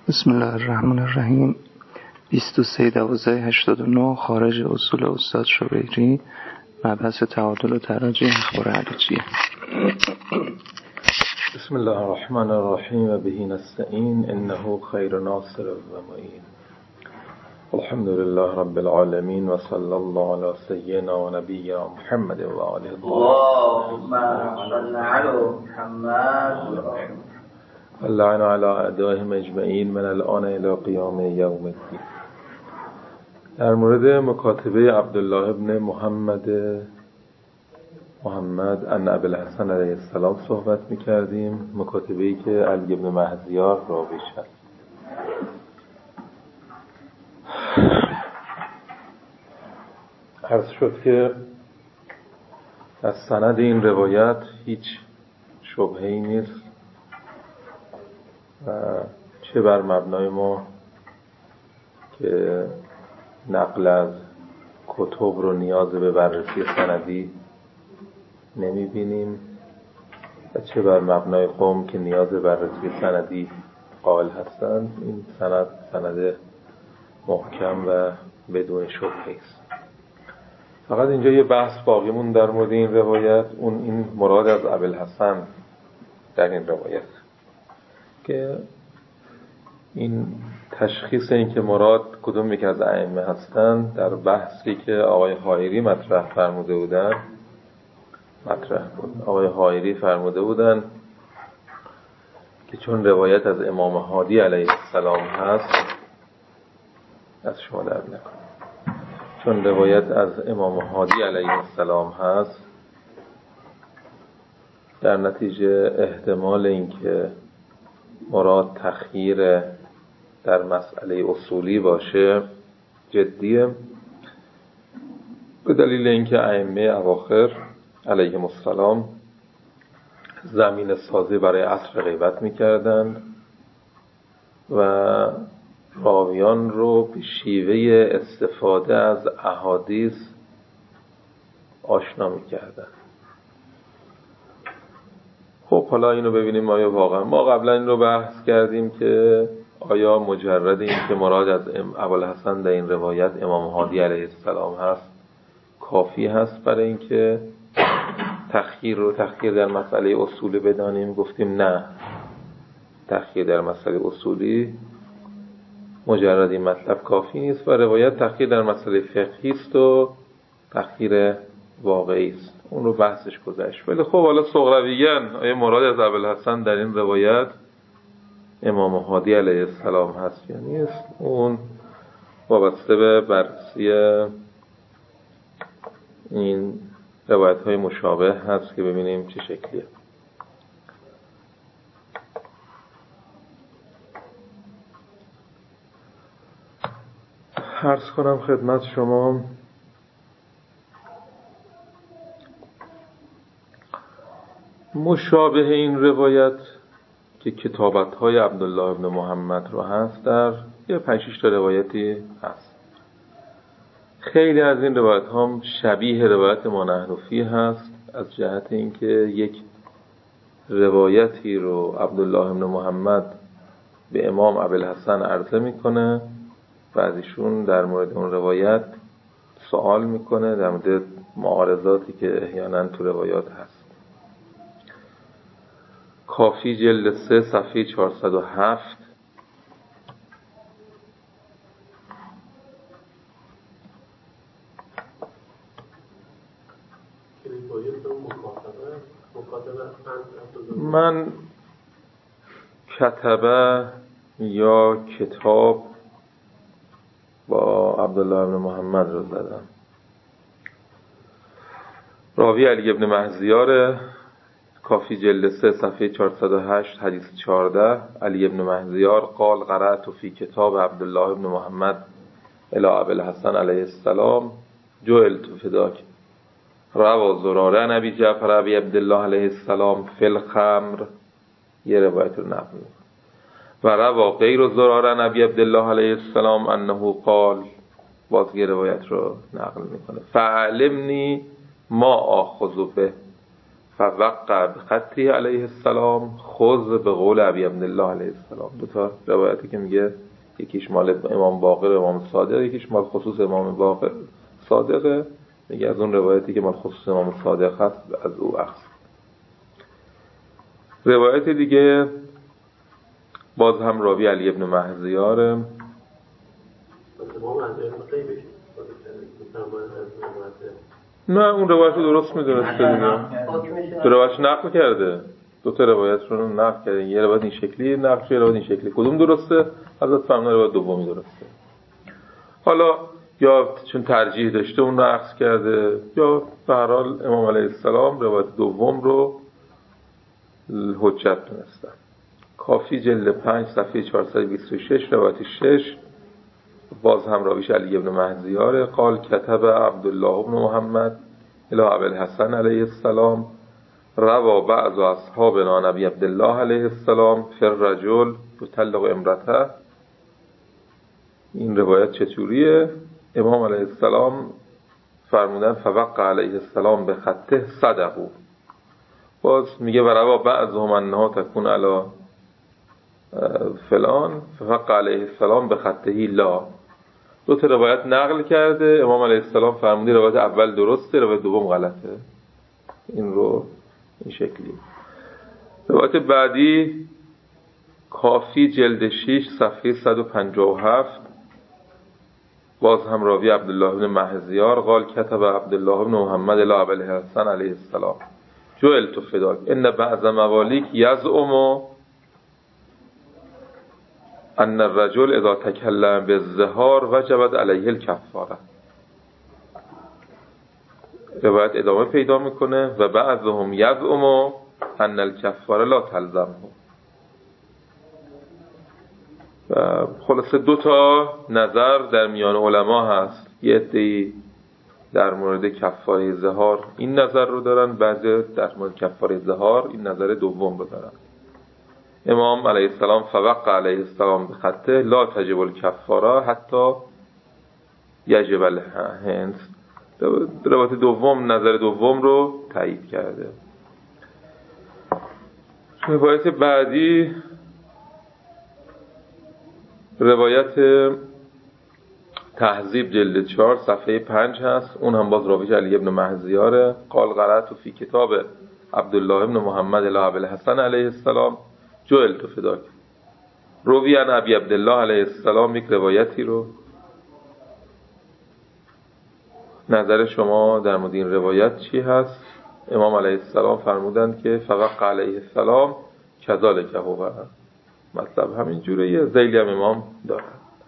بسم الله الرحمن الرحیم. 23/12/89 خارج اصول استاد شبیری، مبحث تعادل و تراجع اخبار علیجیه. بسم الله الرحمن الرحیم و بهی نستعین انه خیر ناصر و معین. الحمد لله رب العالمین و صلی الله علی سیدنا و نبینا محمد و آله اللهم صل علی محمد اللعن علی اعدائهم اجمعین من الان الی قیام یوم الدین. در مورد مکاتبه عبدالله ابن محمد ان ابوالحسن علیه السلام صحبت می‌کردیم، مکاتبه‌ای که علی ابن مهزیار راویش است. عرض شد که از سند این روایت هیچ شبهه‌ای نیست و چه بر مبنای ما که نقل از کتب رو نیاز به بررسی سندی نمی بینیم و چه بر مبنای قوم که نیاز به بررسی سندی قائل هستند، این سند محکم و بدون شبهه است. فقط اینجا یه بحث باقی مون در مورد این روایت، این مراد از ابوالحسن در این روایت، که این تشخیص این که مراد کدوم یک از ائمه هستند در بحثی که آقای حایری مطرح بود. آقای حایری فرموده بودن که چون روایت از امام هادی علیه السلام هست، از شما در نکنم، چون روایت از امام هادی علیه السلام هست، در نتیجه احتمال این که مراد تخییر در مسئله اصولی باشه جدیه، به دلیل اینکه ائمه اواخر علیهم السلام زمین سازی برای عصر غیبت می‌کردند و راویان رو به شیوه استفاده از احادیث آشنا می‌کردند. خب حالا اینو ببینیم آیا واقعا، ما قبلا این رو بحث کردیم که آیا مجرد این که مراد از ابوالحسن در این روایت امام هادی علیه السلام هست کافی هست برای اینکه تخییر در مسئله اصولی بدانیم؟ گفتیم نه، تخییر در مسئله اصولی مجرد این مطلب کافی نیست و روایت تخییر در مسئله فقهی است و تخییر واقعی است، اون رو بحثش گذشت. ولی خب حالا سغرویاً آیا مراد از ابوالحسن در این روایت امام هادی علیه السلام هست یا نیست، اون وابسته به بررسی این روایت های مشابه هست که ببینیم چه شکلیه. عرض کنم خدمت شما مشابه این روایت که کتابت‌های عبدالله ابن محمد رو هست، در یه 5-6 تا روایتی هست. خیلی از این روایت هم شبیه روایت ما نحن فیه هست، از جهت اینکه یک روایتی رو عبدالله ابن محمد به امام ابوالحسن عرضه میکنه و از ایشون در مورد اون روایت سوال میکنه، در مورد معارضاتی که احیانا تو روایات هست. کافی جلد 3 صفحه 407. من کتبه یا کتاب با عبدالله ابن محمد رو زدم. راوی علی ابن مهزیار، کافی جلد 3 صفحه 408 حدیث 14. علی ابن مهزیار قال قرأت فی کتاب عبدالله ابن محمد الی ابوالحسن علیه السلام جعلت فداک روى زراره عن ابی جعفر ابی عبدالله علیه السلام فی الخمر، یه روایت رو نقل و روى غیر زراره عن ابی عبدالله علیه السلام انه قال، باز یه روایت رو نقل میکنه فعلمنی ما آخذ به فوقع بخطه علیه السلام خذ به قول ابی عبدالله علیه السلام. دو تا روایتی که میگه یکیش مال امام باقر و امام صادق، یکیش مال خصوص امام باقر صادقه، میگه از اون روایتی که مال خصوص امام صادق هست از او اخذ. روایت دیگه باز هم راوی علی ابن مهزیاره. نه اون روایت رو درست میدونسته دیگه، تو روایتش نقل کرده، دو تا روایت رو نقل کرده، یه روایت این شکلی نقل شده، یه روایت این شکلی. کدوم درسته؟ حضرت فرمودن روایت دومی درسته. حالا یا چون ترجیح داشته اون رو اخذ کرده، یا به هر حال امام علیه السلام روایت دوم رو حجت دونستن. کافی جلد 5 صفحه 426 روایت 6 باز هم راویش علی ابن مهزیاره. قال کتب عبدالله بن محمد الی ابی الحسن علیه السلام روا بعض اصحابنا نبی عبدالله علیه السلام فر رجل یطلق امرته. این روایت چطوریه؟ امام علیه السلام فرمودن فوقع علیه السلام به خطه صدقو. باز میگه و روا بعضهم انها تکون علی فلان فوقع علیه السلام به خطه لا. دو تا روایت نقل کرده، امام علیه السلام فرموده روایت اول درسته، روایت دوم غلطه. این رو این شکلی. روایت بعدی کافی جلد 6 صفحه 157 باز هم راوی عبدالله بن مهزیار قال کتب عبدالله بن محمد الی ابی الحسن علیه السلام جعلت فداک ان بعض موالیک یزعم ان الرجل اذا تکلم بالظهار وجبت علیه الکفاره. روایت ادامه پیدا میکنه و بعضهم یزعم ان الکفاره لا تلزمه. و خلاصه دو تا نظر در میان علما هست. یه عده‌ای در مورد کفاره ظهار این نظر رو دارن، بعضی در مورد کفاره ظهار این نظر دوم رو دارن. امام علیه السلام فوقع علیه السلام به خطه لا تجب الکفاره حتی یجب الهنس. روایت دوم نظر دوم رو تایید کرده. روایت بعدی روایت تهذیب جلد 4 صفحه 5 هست، اون هم باز راویش علی ابن مهزیاره. قال قرأت فی کتاب عبدالله ابن محمد الی ابی الحسن علیه السلام جعلت فداک. روی عن ابی عبدالله علیه السلام یک روایتی رو. نظر شما در مورد این روایت چی هست؟ امام علیه السلام فرمودند که فوقع علیه السلام کذالک هو. مطلب همین جوره، یه ذیلی هم امام داره.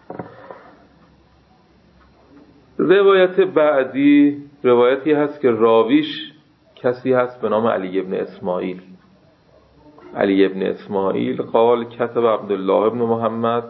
روایت بعدی روایتی هست که راویش کسی هست به نام علی ابن اسماعیل. علی ابن اسماعیل قال کتب عبدالله ابن محمد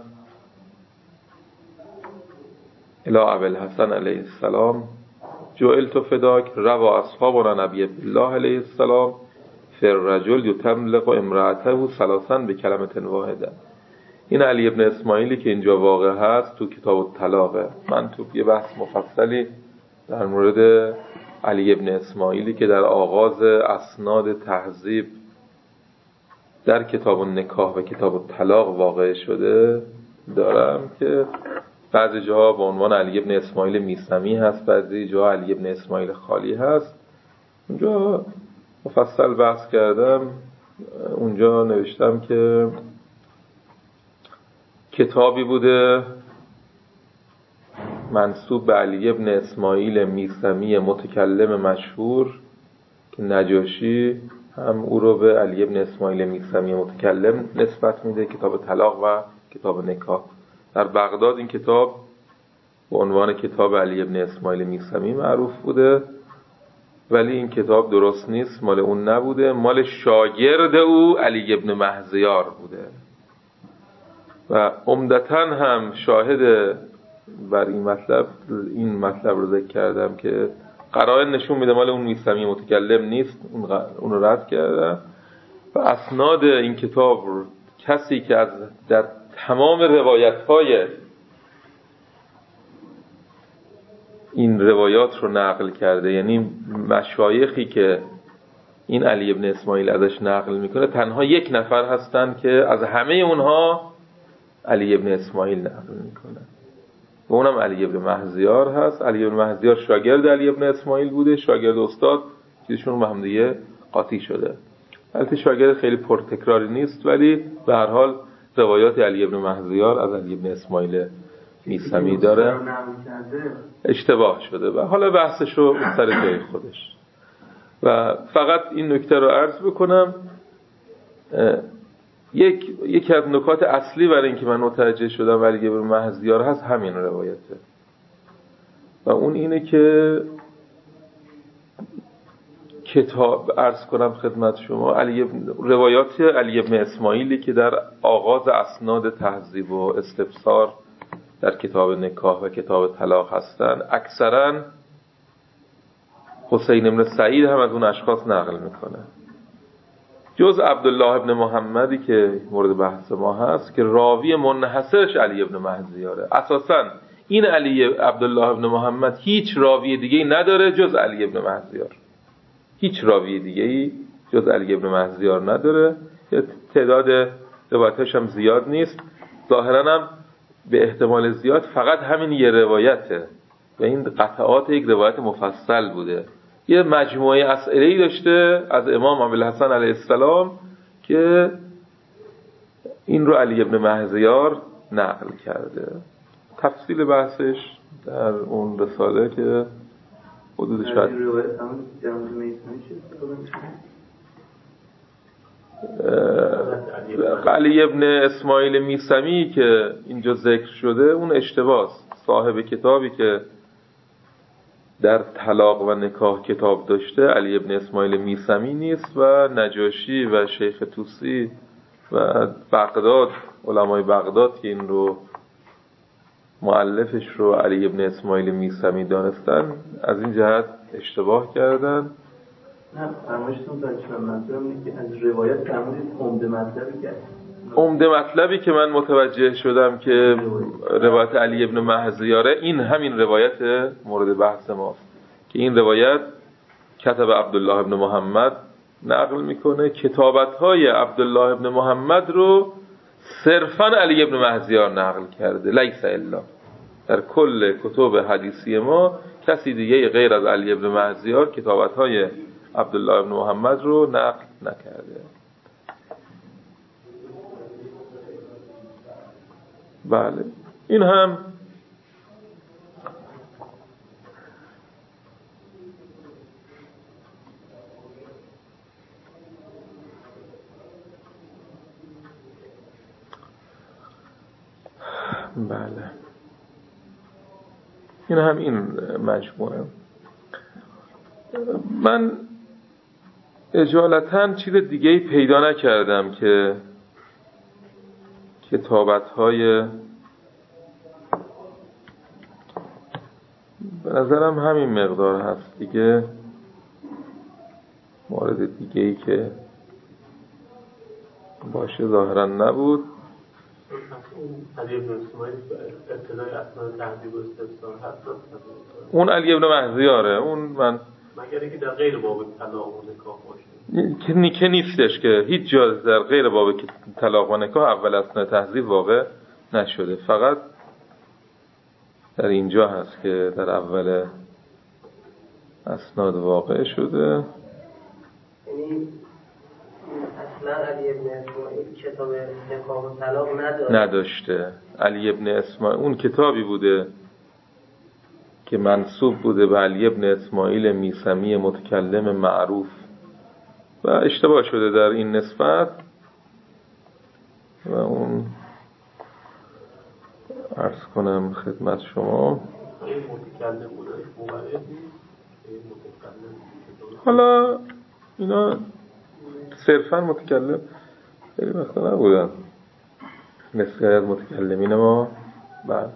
الی ابی الحسن علیه السلام جعلت فداک روا اصحابنا نبی الله علیه السلام فر رجل یطلق امرأته ثلاثا به کلمه واحده. این علی ابن اسماعیلی که اینجا واقع هست تو کتاب الطلاقه. من تو یه بحث مفصلی در مورد علی ابن اسماعیلی که در آغاز اسناد تهذیب در کتاب النکاح و کتاب الطلاق واقع شده دارم که بعضی جاها با عنوان علی ابن اسماعیل میثمی هست، بعضی جاها علی ابن اسماعیل خالی هست. اونجا مفصل بحث کردم. اونجا نوشتم که کتابی بوده منسوب به علی ابن اسماعیل میثمی متکلم مشهور که نجاشی هم او رو به علی ابن اسماعیل میثمی متکلم نسبت میده، کتاب طلاق و کتاب نکاح. در بغداد این کتاب به عنوان کتاب علی ابن اسماعیل میثمی معروف بوده، ولی این کتاب درست نیست، مال اون نبوده، مال شاگرد او علی ابن مهزیار بوده. و عمدتاً هم شاهد بر این مطلب رو ذکر کردم که قرائن نشون میده مال اون میثمی متکلم نیست، اون رو رد کردم. و اسناد این کتاب رو کسی که در تمام روایت‌های این روایات رو نقل کرده، یعنی مشایخی که این علی ابن اسماعیل ازش نقل میکنه تنها یک نفر هستن که از همه اونها علی ابن اسماعیل نقل میکنه و اونم علی ابن مهزیار هست. علی ابن مهزیار شاگرد علی ابن اسماعیل بوده، شاگرد استاد، چیزشون با هم دیگه قاطی شده. البته شاگرد خیلی پرتکراری نیست، ولی به هر حال روایات علی ابن مهزیار از علی ابن اسماعیل میثمی داره، اشتباه شده و حالا بحثش رو سر جای خودش. و فقط این نکته رو عرض بکنم، یکی از نکات اصلی برای اینکه من متوجه شدم علی ابن مهزیار هست همین روایته و اون اینه که کتاب عرض کنم خدمت شما روایات علی ابن اسماعیلی که در آغاز اسناد تهذیب و استفسار در کتاب نکاح و کتاب طلاق هستن، اکثرا حسین بن سعید هم از اون اشخاص نقل میکنه، جز عبدالله ابن محمدی که مورد بحث ما هست که راوی منحصرش علی ابن مهزیاره. اساسا این عبدالله ابن محمد هیچ راوی دیگه‌ای نداره جز علی ابن مهزیار، هیچ راوی دیگه‌ای جز علی ابن مهزیار نداره. تعداد روایتش هم زیاد نیست، ظاهرا هم به احتمال زیاد فقط همین یه روایته و این قطعات یک روایت مفصل بوده. یه مجموعه اسئله‌ای داشته از امام ابوالحسن علیه السلام که این رو علی ابن مهزیار نقل کرده. تفصیل بحثش در اون رساله که حدود شاید علی ابن اسماعیل میثمی که اینجا ذکر شده اون اشتباهست. صاحب کتابی که در طلاق و نکاح کتاب داشته علی ابن اسماعیل میثمی نیست و نجاشی و شیخ طوسی و بغداد، علمای بغداد که این رو مؤلفش رو علی ابن اسماعیل میثمی دانستن از این جهت اشتباه کردن. نه فرمایشتون داشتم، منظورم اینه که از روایت فرمودید عمده مطلبی کرد. عمده مطلبی که من متوجه شدم که روایت علی ابن مهزیاره این همین روایت مورد بحث ماست که این روایت کتب عبدالله ابن محمد نقل میکنه. کتابت‌های عبدالله ابن محمد رو صرفاً علی ابن مهزیار نقل کرده، لیس الا. در کل کتب حدیثی ما کسی دیگه غیر از علی ابن مهزیار کتابت‌های عبدالله ابن محمد رو نقل نکرده. بله این هم بله این هم این مجموعه. من اجالتا چیز دیگه‌ای پیدا نکردم که کتابت‌های، به نظرم همین مقدار هست دیگه. مورد دیگه‌ای که باشه ظاهرا نبود. علی ابن اسماعیل ابتدای اسناد تهذیب و استفسار هست. اون علی ابن مهزیاره، اون من مگر اینکه در غیر باب طلاق و نکاح باشه که نیستش، که هیچ جا در غیر باب طلاق و نکاح اول اسناد تهذیب واقع نشده، فقط در اینجا هست که در اول اسناد واقع شده. یعنی اصلا علی ابن اسماعیل کتاب نکاح و طلاق نداشته. علی ابن اسماعیل اون کتابی بوده که منسوب بوده به علی ابن اسماعیل میثمی متکلم معروف و اشتباه شده در این نسبت و اون عرض کنم خدمت شما. حالا اینا صرفا متکلم خیلی وقتا نبودن، نسبت از متکلمین ما. بعد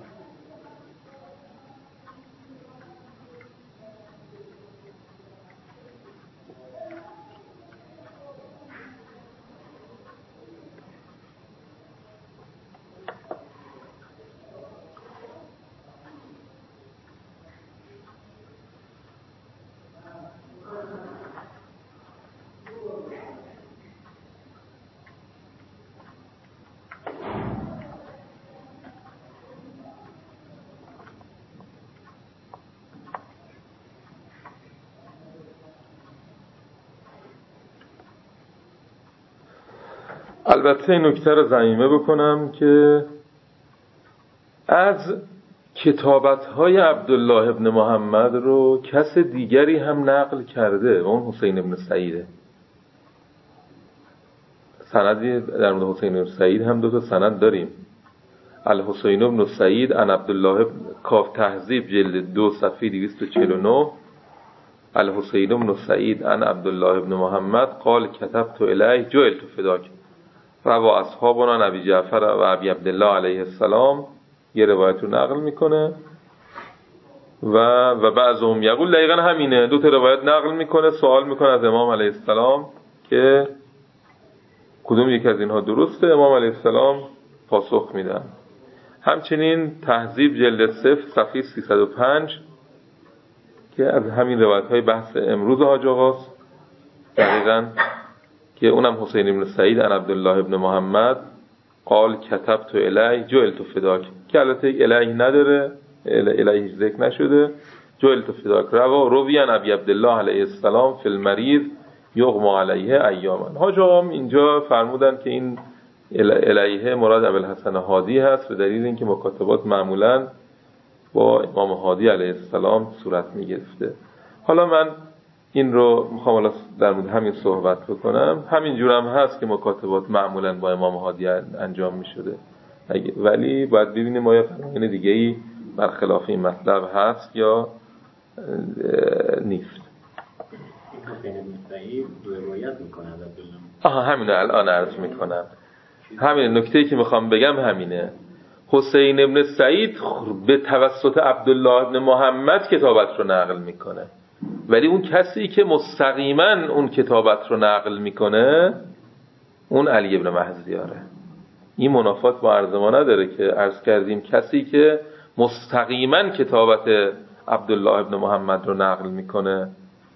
البته این نکته رو ضمیمه بکنم که از کتابت‌های عبدالله ابن محمد رو کس دیگری هم نقل کرده و اون حسین ابن سعیده. سندی در مورد حسین ابن سعید هم 2 سند داریم. الحسین ابن سعید عن عبدالله کاف تهذیب جلد 2 صفحه 249. الحسین ابن سعید عن عبدالله ابن محمد قال كتبت الیه جعلت فداک. روا اصحابنا ابی جعفر و ابی عبدالله علیه السلام. یه روایت رو نقل میکنه و بعضهم یقول دقیقا همینه. 2 روایت نقل میکنه، سوال میکنه از امام علیه السلام که کدوم یک از اینها درسته. امام علیه السلام پاسخ میدن. همچنین تهذیب جلد 0 صفحه 305 که از همین روایت های بحث امروز حاج آقاست دقیقا، که اونم حسین ابن سعید عن عبدالله ابن محمد قال كتبت الیه جعلت فداک، که البته الیه نداره، الیه ذکر نشده. جعلت فداک روی عن ابی عبدالله علیه السلام فی المریض یغمى علیه ایاما. حاج آقام اینجا فرمودن که این الیه مراد ابوالحسن هادی هست به دلیل اینکه مکاتبات معمولاً با امام هادی علیه السلام صورت می گرفته. حالا من این رو میخوام در مورد همین صحبت بکنم. همین جور هم هست که مکاتبات معمولاً با امام هادی انجام می شده، ولی باید ببینیم آیا قرائن دیگه‌ای برخلاف این مطلب هست یا نیست. حسین ابن سعید روایت میکنه از همینو الان عرض میکنم. همین نکته‌ای که میخوام بگم همینه. حسین ابن سعید به توسط عبدالله ابن محمد کتابت رو نقل میکنه، ولی اون کسی که مستقیما اون کتابت رو نقل میکنه اون علی ابن مهزیاره. این منافات با عرض ما نداره که عرض کردیم کسی که مستقیما کتابت عبدالله ابن محمد رو نقل میکنه،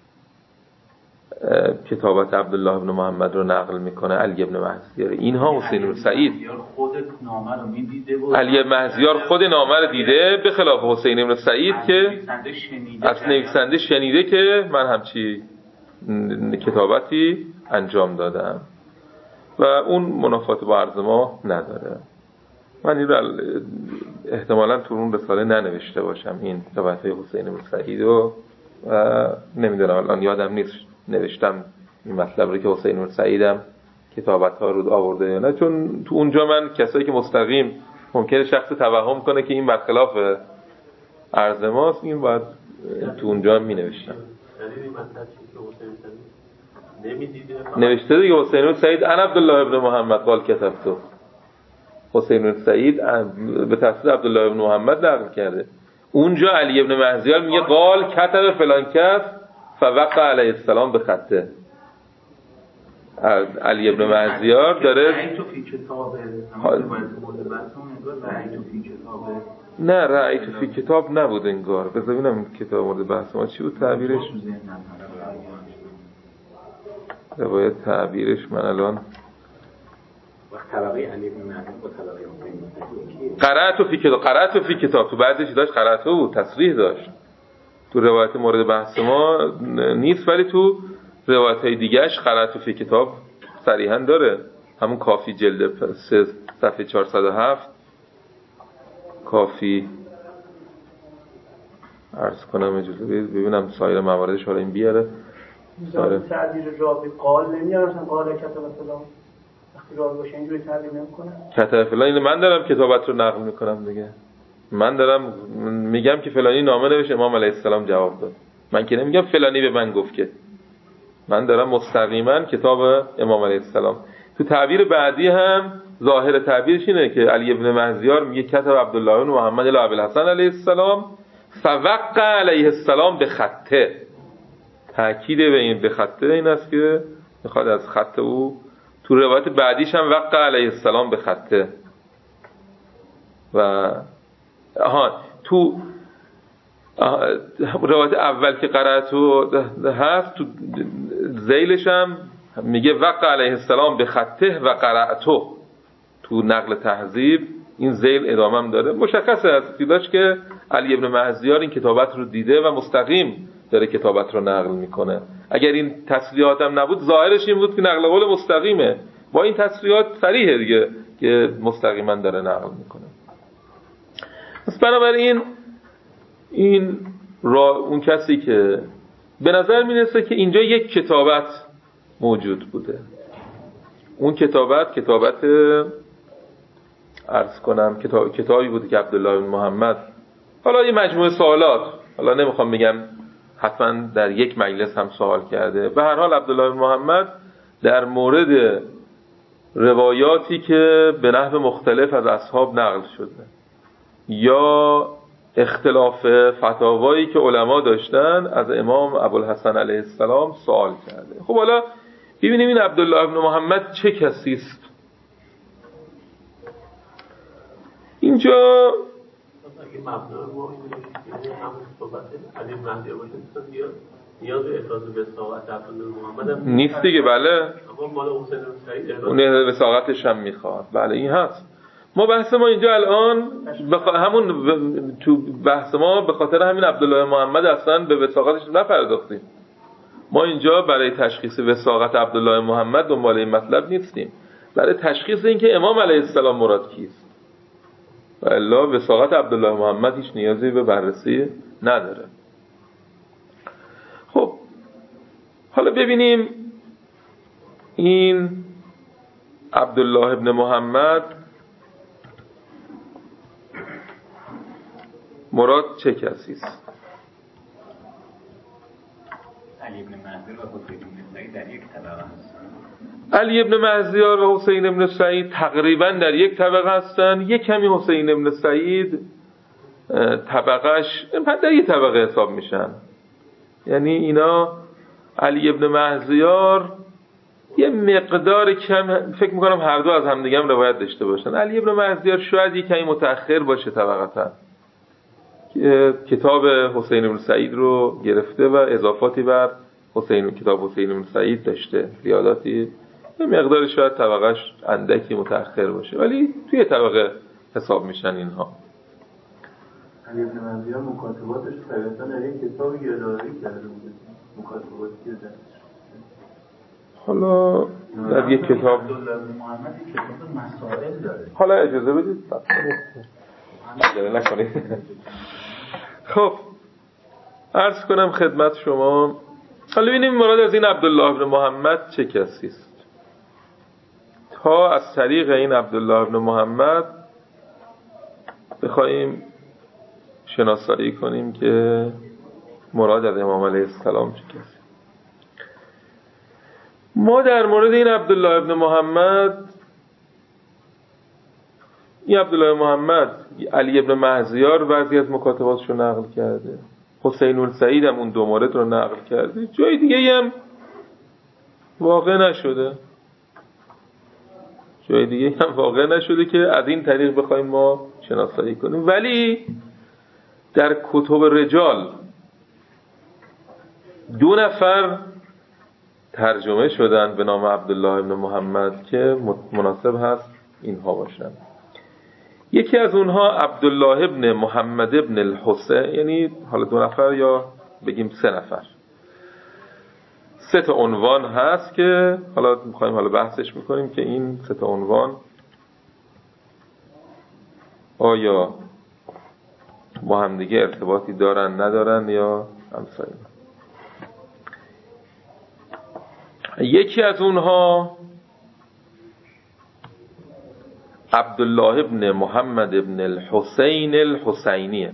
کتابت عبدالله ابن محمد رو نقل میکنه علی ابن مهزیار. اینها حسین ابن سعید علی ابن مهزیار خود نامه رو دیده، به خلاف حسین ابن سعید که از نویسنده شنیده که من همچی کتابتی انجام دادم و اون منافات با عرض ما نداره. من این رو احتمالاً تو اون رساله ننوشته باشم این روایت حسین ابن سعید و نمیدونم الان یادم نیست نوشتم این مطلب رو که حسین ابن سعیدم کتابت‌ها رو آورده یا نه، چون تو اونجا من کسایی که مستقیم ممکنه شخص توهم کنه که این برخلاف عرض ماست، این باید تو اونجا می نوشتم. نوشته دیگه حسین ابن سعید ان عبدالله ابن محمد قال کتبتو. حسین ابن سعید به تصدیق عبدالله ابن محمد نقل کرده. اونجا علی ابن مهزیار میگه قال کتب فلان کس فوقع علیه السلام به خطه. علی ابن مهزیار داره نه رأی تو فی کتاب نبود انگار. بذار ببینم کتاب مورد بحث ما چی بود تعبیرش. روایت تعبیرش من الان قرأت فی کتاب تو بعضی چیز داشت قرأت بود تصریح داشت، تو روایت مورد بحث ما نیست، ولی تو روایت های دیگهش قرأت فی کتاب صریحا داره. همون کافی جلد 3 صفحه 407 کافی عرض کنم اجازه ببینم سایر مواردش حالا این بیاره. سایر تعبیر راوی قال نمیارن قال کتب فلان، وقتی راوی باشه اینجوری تعبیر نمیکنه کتب فلان. این من دارم کتابت رو نقل میکنم دیگه، من دارم میگم که فلانی نامه نوشت امام علیه السلام جواب داد، من که نمیگم فلانی به من گفت، که من دارم مستقیما کتاب امام علیه السلام. تو تعبیر بعدی هم ظاهر تعبیرش اینه که علی ابن مهزیار میگه کتب عبدالله بن محمد الی ابوالحسن علیه السلام فوقع علیه السلام به خطه. تأکید به این به خطه این است که میخواد از خط او. تو روایت بعدیش هم وقع علیه السلام به خطه و تو روایت اول که قرأتو هست تو ذیلش هم میگه وقع علیه السلام به خطه و قرأتو. تو نقل تهذیب این ذیل ادامه هم داره. مشخصه از دیداش که علی ابن مهزیار این کتابت رو دیده و مستقیم داره کتابت رو نقل میکنه. اگر این تسلیحات هم نبود ظاهرش این بود که نقل قول مستقیمه، با این تصریحات صریحه دیگه که مستقیما داره نقل میکنه. پس بنابراین این اون کسی که به نظر میرسه که اینجا یک کتابت موجود بوده، اون کتابت عرض کنم کتابی بوده که عبدالله بن محمد، حالا یه مجموعه سوالات، حالا نمیخوام بگم حتما در یک مجلس هم سوال کرده، به هر حال عبدالله بن محمد در مورد روایاتی که به نحو مختلف از اصحاب نقل شده یا اختلاف فتاوایی که علما داشتن از امام ابوالحسن علیه السلام سوال کرده. خب حالا ببینیم این عبدالله بن محمد چه کسی است. اینجا اگه مبنای ما این همون صحبت علی مهدی باشه نیاز به احساس وساقت عبدالله محمد هم نیست دیگه. بله اما مال حسین بن سعید اون وساقتش هم میخواد. بله این هست. ما بحث ما اینجا الان تو بحث ما به خاطر همین عبدالله محمد اصلا به وساقتش نپرداختیم. ما اینجا برای تشخیص وساقت عبدالله محمد دنبال این مطلب نیستیم، برای تشخیص اینکه امام علیه السلام مراد کیست. و الا وساقت عبدالله محمد هیچ نیازی به بررسی نداره. خب حالا ببینیم این عبدالله ابن محمد مراد چه کسی است؟ علی ابن مهدیار و حسین ابن سعید در یک طبقه هستند. علی ابن مهدیار و حسین ابن سعید تقریبا در یک طبقه هستند. یک کمی حسین ابن سعید طبقهش در یک طبقه حساب میشن. یعنی اینا علی ابن مهدیار یه مقدار کم، فکر میکنم هر دو از همدیگه هم روایت داشته باشن. علی ابن مهدیار شاید یک کمی متأخر باشه طبقتا، کتاب حسین بن سعید رو گرفته و اضافاتی بر کتاب حسین بن سعید داشته، زیاداتی، یه مقدار شاید طبقهش اندکی متأخر باشه، ولی توی طبقه حساب میشن اینها. علی ابن مهدیار مکاتباتش طبیعتاً در یک کتاب یادآوری کرده بوده، مکاتباتی که دستش. حالا در یک کتاب عبدالله بن محمد یک کتاب مسائل داره. حالا اجازه بدید نکنید. خب عرض کنم خدمت شما، حالا ببینیم مراد از این عبدالله بن محمد چه کسی است، تا از طریق این عبدالله بن محمد بخوایم شناسایی کنیم که مراد از امام علیه السلام چه کسی. ما در مورد این عبدالله بن محمد، این عبدالله محمد علی ابن مهدیار بعضی از مکاتباتش رو نقل کرده، حسین السعید هم اون دو مورد رو نقل کرده، جای دیگه هم واقع نشده که از این طریق بخوایم ما شناسایی کنیم. ولی در کتب رجال 2 نفر ترجمه شدن به نام عبدالله ابن محمد که مناسب هست اینها باشن. یکی از اونها عبدالله ابن محمد ابن الحسین، یعنی حالا 2 نفر یا بگیم 3 نفر، 3 تا عنوان هست که حالا میخوایم حالا بحثش میکنیم که این 3 تا عنوان آیا با هم دیگه ارتباطی دارن ندارن یا همسایه. یکی از اونها عبدالله ابن محمد ابن الحسین الحسینی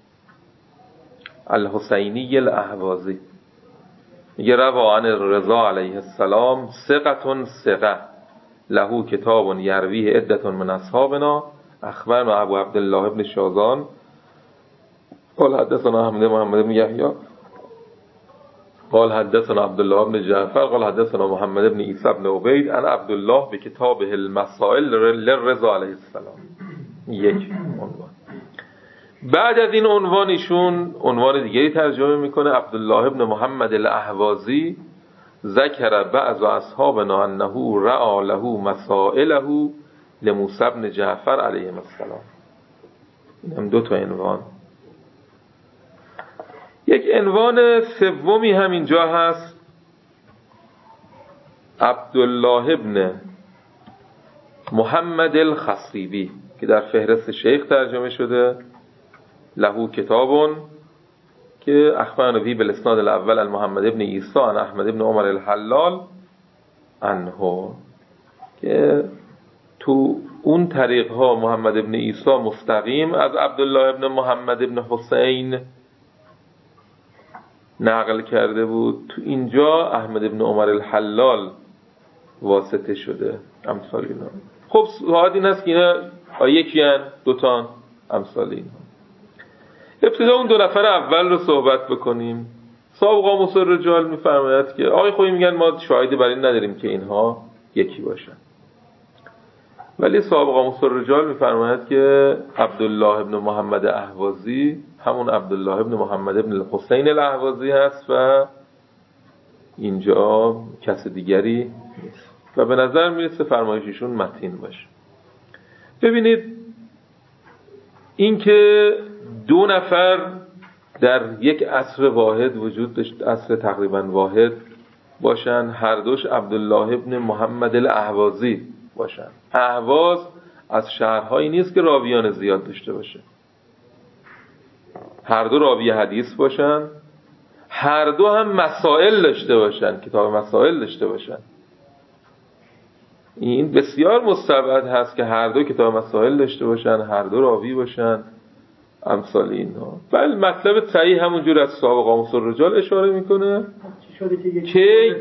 الاهوازی، میگه روا عن الرضا علیه السلام ثقه له کتاب یرویه عدة من اصحابنا اخبرنا ابو عبدالله ابن شازان قال حدثنا احمد محمد بن یحیی قال حدثنا عبدالله بن جعفر قال حدثنا محمد بن عیسی بن عبید عن عبدالله به کتابه المسائل للرضا علیه السلام. یک عنوان. بعد از این عنوان ایشون عنوان دیگری ترجمه میکنه، عبدالله ابن محمد الاهوازی ذکر بعض اصحابنا انه رأى له مسائله لموسی بن جعفر علیه السلام. این هم 2 تا عنوان. یک عنوان سومی هم اینجا هست، عبدالله ابن محمد الخصیبی که در فهرست شیخ ترجمه شده، له کتابون که اخبرنا به بالاسناد الاول عن محمد ابن عیسی عن احمد ابن عمر الحلال عنه، که تو اون طریق ها محمد ابن عیسی مستقیم از عبدالله ابن محمد ابن حسین نقل کرده بود، تو اینجا احمد ابن عمر الحلال واسطه شده. امثال اینا. خب واحد این هست که اینا یکی هن، دوتان، امثال اینا. ابتدا اون دو نفر اول رو صحبت بکنیم. صاحب قاموس الرجال میفرماید که آقای خویی میگن ما شاهدی بر این نداریم که اینها یکی باشن، ولی صاحب قاموس الرجال میفرماید که عبدالله ابن محمد اهوازی همون عبدالله ابن محمد ابن الحسین الاهوازی هست و اینجا کس دیگری نیست و به نظر میرسه فرمایششون متین باشه. ببینید این که دو نفر در یک عصر واحد وجود داشت، عصر تقریبا واحد باشن، هر دوش عبدالله ابن محمد الاهوازی باشن. اهواز از شهرهایی نیست که راویان زیاد داشته باشه، هر دو راوی حدیث باشن، هر دو هم مسائل داشته باشن، کتاب مسائل داشته باشن. این بسیار مستبعد هست که هر دو کتاب مسائل داشته باشن، هر دو راوی باشن، امثال اینها. بله مطلب صحیح همونجور از صاحب قاموس الرجال اشاره میکنه که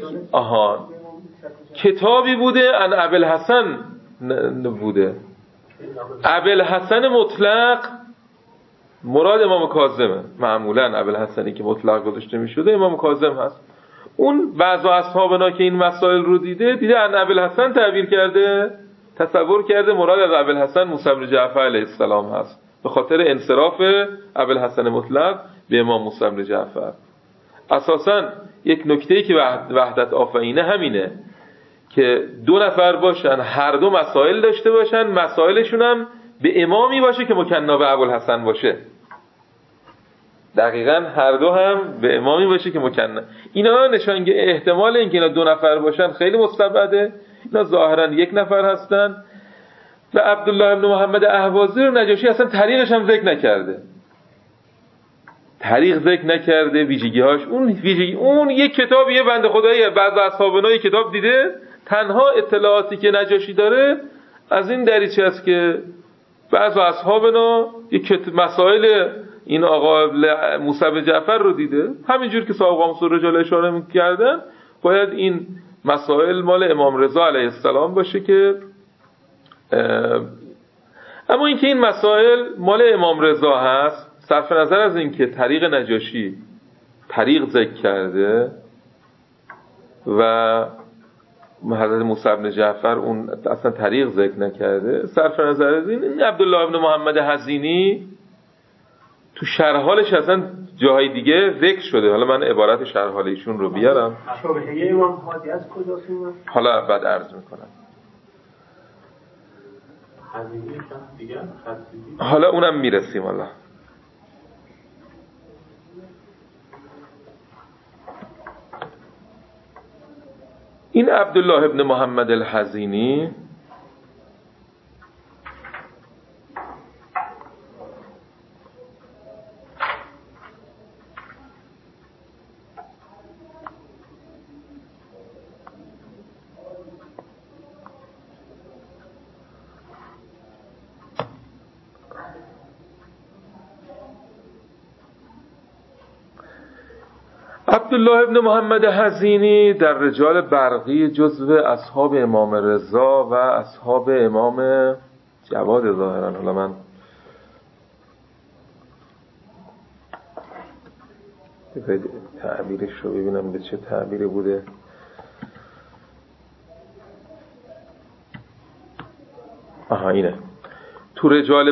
کتابی بوده ان ابوالحسن بوده. ابوالحسن مطلق مراد امام کاظمه، معمولا ابوالحسنی که مطلق گذاشته میشده امام کاظم هست. اون بعضا اصحابنا که این مسائل رو دیده ان ابوالحسن تعبیر کرده، تصور کرده مراد از ابوالحسن موسی بن جعفر علیه السلام هست، به خاطر انصراف ابوالحسن مطلق به امام موسی بن جعفر. اساساً یک نکته‌ای که وحدت آفرینه همینه که دو نفر باشن، هر دو مسائل داشته باشن، مسائلشون هم به امامی باشه که مکنا به ابوالحسن باشه. دقیقاً هر دو هم به امامی باشه که مکنا. اینا نشانگه احتمال اینکه اینا دو نفر باشن خیلی مستبعده. اینا ظاهراً یک نفر هستن و عبدالله ابن محمد اهوازی رو نجاشی اصلا طریقش هم ذکر نکرده. طریق ذکر نکرده، ویژگی‌هاش، اون یک کتابیه بنده خدایی بعضی اصحابنا یک کتاب دیده، تنها اطلاعاتی که نجاشی داره از این دریچه است که بعضی اصحابنا یک مسائل این آقا موسی بن جعفر رو دیده، همینجور که صاحب قاموس الرجال اشاره می‌کردن باید این مسائل مال امام رضا علیه السلام باشه که اما اینکه این مسائل مال امام رضا هست، صرف نظر از اینکه طریق نجاشی طریق ذکر کرده و حضرت موسی بن جعفر اون اصلا طریق ذکر نکرده، صرف نظر از این عبدالله ابن محمد حزینی تو شرح حالش اصلا جاهای دیگه ذکر شده. حالا من عبارت شرح حال ایشون رو بیارم. شبهه امام هادی از کجاست؟ حالا بعد عرض میکنم. حالا اونم میرسیم. حالا این عبدالله ابن محمد الحزینی عبدالله ابن محمد حزینی در رجال برقی جزو اصحاب امام رضا و اصحاب امام جواد ظاهرا. حالا من تعبیرش رو ببینم به چه تعبیری بوده. اینه تو رجال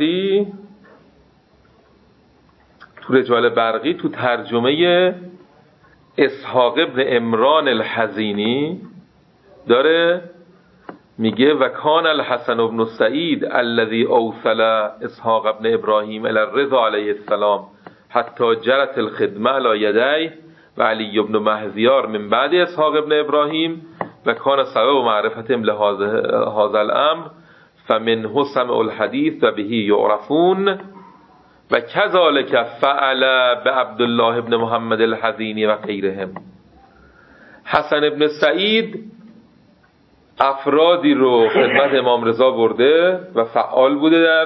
برقی تو ترجمه اسحاق ابن عمران الحزینی داره میگه و کان الحسن ابن سعید الذي اوصل اسحاق ابن ابراهیم الى الرضا علیه السلام حتی جرت الخدمه علی یدیه و علی ابن مهزیار من بعد اسحاق ابن ابراهیم و کان سبب و معرفتهم لهذا الامر فمنه سمع الحدیث و بهی یعرفون و کذالک فعل به عبدالله ابن محمد الحزینی و غیرهم. حسن ابن سعید افرادی رو خدمت امام رضا برده و فعال بوده در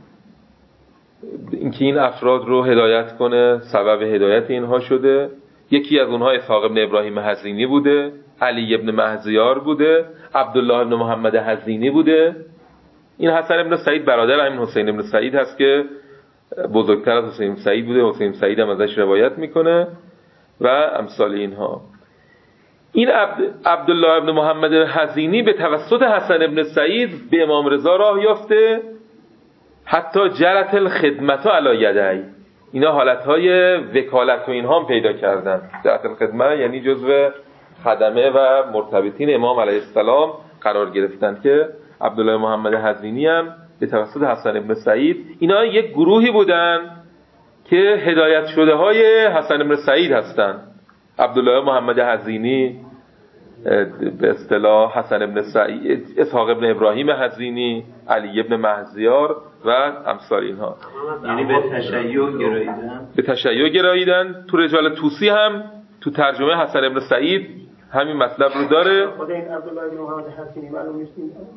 اینکه این افراد رو هدایت کنه، سبب هدایت اینها شده. یکی از اونها اسحاق ابن ابراهیم حزینی بوده، علی ابن مهزیار بوده، عبدالله ابن محمد حزینی بوده. این حسن ابن سعید برادر همین حسین ابن سعید هست که بزرگتر از حسین سعید بوده. حسین سعید هم ازش روایت میکنه و امثال اینها. این عبدالله ابن محمد حزینی به توسط حسن ابن سعید به امام رضا راه یافته، حتی جرت الخدمت علی یدی، اینا حالتهای وکالت و اینها هم پیدا کردن. جرت الخدمت یعنی جزو خدمه و مرتبطین امام علیه السلام قرار گرفتن که عبدالله محمد حزینی هم به توسط حسن ابن سعید، اینا یک گروهی بودن که هدایت شده های حسن ابن سعید هستن. عبدالله محمد حزینی، به اصطلاح حسن ابن سعید، اسحاق ابن ابراهیم حزینی، علی ابن مهزیار و امثال اینها. یعنی به تشیع گراییدن. به تشیع گراییدن. تو رجال طوسی هم تو ترجمه حسن ابن سعید همین مطلب رو داره. خود این عبدالله ابن محمد حزینی معلوم نیست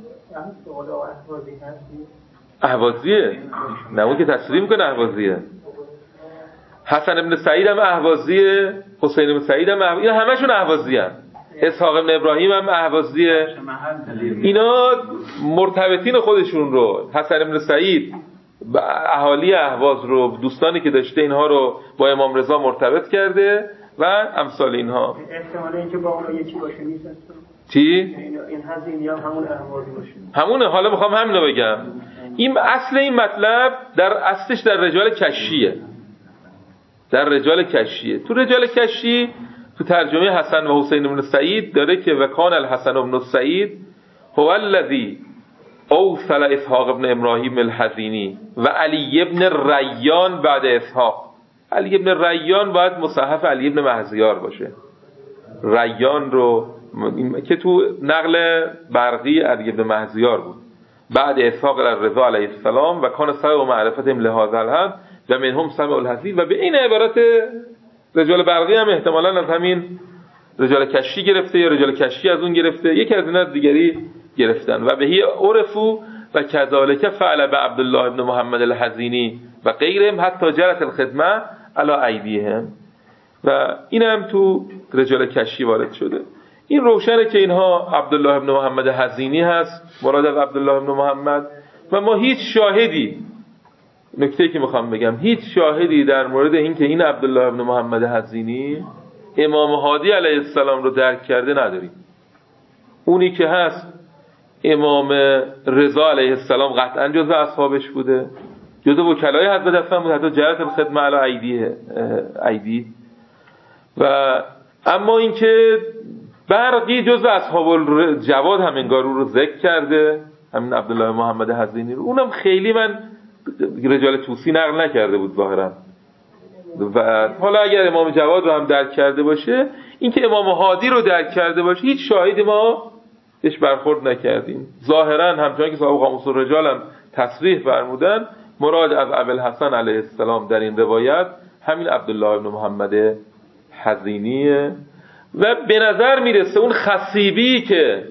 اهوازیه، نه اون که تصریح میکنه اهوازیه. حسن ابن سعید هم اهوازیه، حسین ابن سعید هم اینا همشون اهوازیه. اسحاق ابن ابراهیم هم اهوازیه. اینا مرتبطین خودشون رو، حسن ابن سعید اهالی اهواز رو، دوستانی که داشته اینها رو با امام رضا مرتبط کرده و امثال اینها. احتمال اینکه با اون یکی باشه نیست. چی؟ این حزینی هم همون اهوازی باشه. همونه. حالا میخوام همین رو بگم. این اصل این مطلب در اصلش در رجال کشیه. در رجال کشیه. تو رجال کشی تو ترجمه حسن و حسین بن سعید داره که وکان الحسن بن سعید هو الذی اوصل اسحاق ابن ابراهیم الحزینی و علی ابن ریان بعد اسحاق. علی ابن ریان باید مصحف علی ابن مهزیار باشه. ریان رو که تو نقل برقی علی ابن مهزیار بود. بعد اسحاق رضا علیه السلام و کان سبب و معرفتهم لهذا الهم و منهم سمع الحدیث. و به این عبارت رجال برقی هم احتمالاً از همین رجال کشی گرفته یا رجال کشی از اون گرفته، یکی از اینا دیگری گرفتن. و بهی عرفو و کذالک فعل به عبدالله ابن محمد الحزینی و غیرهم حتی جرت الخدمه علی ایدیهم. و این هم تو رجال کشی وارد شده. این روشنه که اینها عبدالله ابن محمد حزینی هست، مراد از عبدالله ابن محمد. و ما هیچ شاهدی، نکته‌ای که میخوام بگم، هیچ شاهدی در مورد این که این عبدالله ابن محمد حزینی امام هادی علیه السلام رو درک کرده نداریم. اونی که هست امام رضا علیه السلام قطعا جزء اصحابش بوده، جزء وکلای حضرت حسن بود، حتی جهت الخدمه علی ایدی. و اما این که برقی جزء اصحاب الجواد هم انگار رو ذکر کرده، همین عبدالله محمد حزینی رو، اونم خیلی من رجال طوسی نقل نکرده بود ظاهرا. و حالا اگر امام جواد رو هم درک کرده باشه، این که امام هادی رو درک کرده باشه، هیچ شاهدی ما بهش برخورد نکردیم. ظاهرا همچنان که صاحب قاموس الرجال هم تصریح فرمودن، مراد از ابوالحسن علیه السلام در این روایت همین عبدالله ابن محمد حزینیه. و به نظر میرسه اون خصیبی که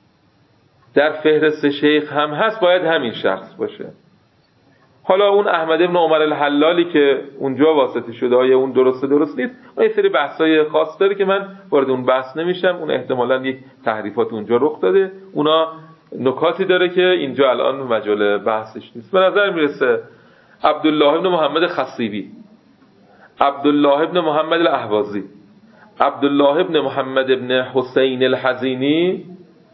در فهرست شیخ هم هست باید همین شخص باشه. حالا اون احمد ابن عمر الحلالی که اونجا واسطه شده، آیا اون درست نیست، اون یه سری بحثای خاص داره که من وارد اون بحث نمیشم. اون احتمالاً یک تحریفات اونجا رخ داده، اونا نکاتی داره که اینجا الان مجال بحثش نیست. به نظر میرسه عبدالله ابن محمد خصیبی، عبدالله ابن محمد الاهوازی، عبدالله ابن محمد ابن حسین الحزینی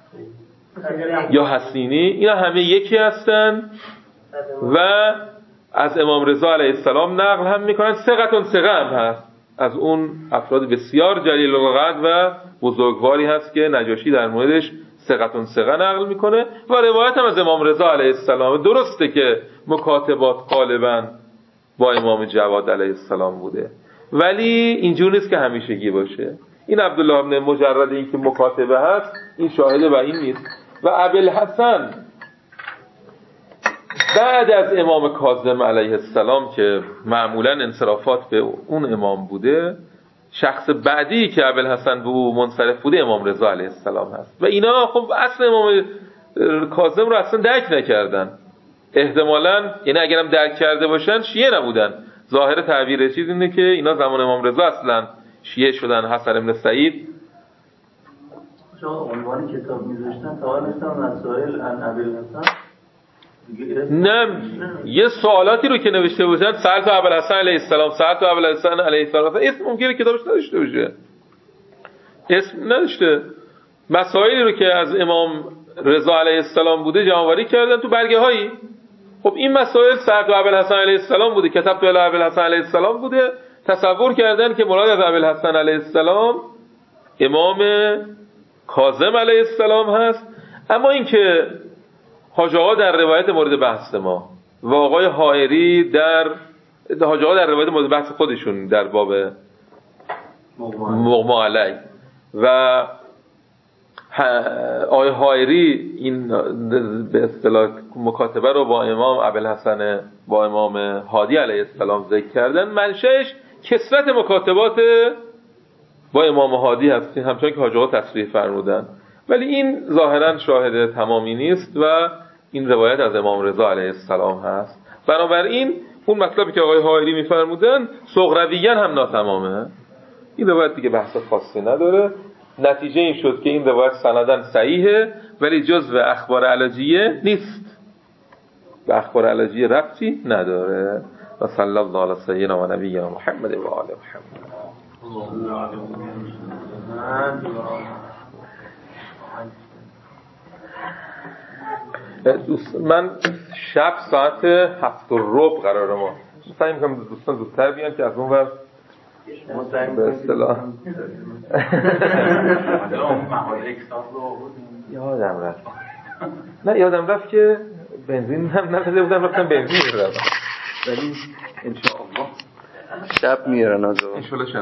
یا حسینی، اینا همه یکی هستن و از امام رضا علیه السلام نقل هم میکنن. ثقه هم هست، از اون افراد بسیار جلیل القدر و بزرگواری هست که نجاشی در موردش ثقه نقل میکنه. و روایت هم از امام رضا علیه السلام. درسته که مکاتبات غالبا با امام جواد علیه السلام بوده، ولی اینجور نیست که همیشگی باشه. این عبدالله بن مجرد این که مکاتبه هست این شاهده و این نیست. و ابوالحسن بعد از امام کاظم علیه السلام که معمولا انصرافات به اون امام بوده، شخص بعدی که ابوالحسن به او منصرف بوده امام رضا علیه السلام هست و اینا خب اصل امام کاظم رو اصلا درک نکردن. احتمالاً یعنی اگرم درک کرده باشن شیعه نبودن. ظاهر تعبیر چیز اینه که اینا زمان امام رضا اصلا شیعه شدن. حسن بن سعید شما عنوان کتاب میذاشتن تا نشتن مسائل عن ابوالحسن نه، یه سوالاتی رو که نوشته باشن سألت ابوالحسن علیه السلام، سألت ابوالحسن علیه السلام، اسم ممکنه کتابش نداشته باشه، اسم نداشته. مسائلی رو که از امام رضا علیه السلام بوده جمع‌آوری کردن تو برگه هایی. خب این مسائل سألت ابوالحسن علیه السلام بوده، کتبت الی ابوالحسن علیه السلام بوده. تصور کردن که مراد از ابوالحسن علیه السلام امام کاظم علیه السلام هست. اما اینکه حاجی آقا در روایت مورد بحث ما و آقای حائری در حاجی آقا در روایت مورد بحث خودشون در باب مغما علی و آقای حائری این به اصطلاح مکاتبه رو با امام ابوالحسن با امام هادی علیه السلام ذکر کردن، منشأش کثرت مکاتبات با امام هادی هست، همچنان که حاجی آقا تصریح فرمودن. ولی این ظاهرا شاهد تمامی نیست و این روایت از امام رضا علیه السلام هست. بنابراین اون مطلبی که آقای حائری می‌فرمودن سغرویاً هم ناتمامه. این روایت دیگه بحث خاصی نداره. نتیجه این شد که این روایت سنداً صحیحه ولی جزو اخبار علاجیه نیست، به اخبار علاجیه ربطی نداره. و صلی الله علی سیدنا و نبینا محمد و آل محمد. من شب ساعت 7:15 قراره ما سعی می‌کنم دوستان زودتر بیان که از اون ور به اصطلاح یادم رفت. نه یادم رفت که بنزین هم نخریده بودم، رفتم بنزین بخرم. ولی ان شاء الله شب میارن از ان شاء الله